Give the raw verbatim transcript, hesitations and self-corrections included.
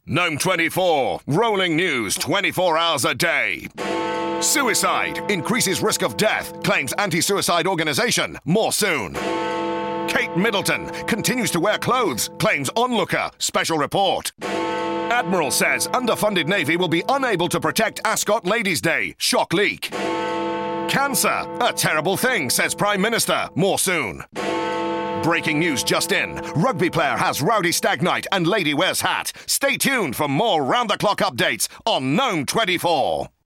Gnome twenty-four, rolling news twenty-four hours a day. Suicide increases risk of death, claims anti-suicide organisation. More soon. Kate Middleton continues to wear clothes, claims onlooker. Special report. Admiral says underfunded Navy will be unable to protect Ascot Ladies' Day. Shock leak. Cancer, a terrible thing, says Prime Minister. More soon. Breaking news just in. Rugby player has rowdy stag night and lady wears hat. Stay tuned for more round-the-clock updates on Gnome twenty-four.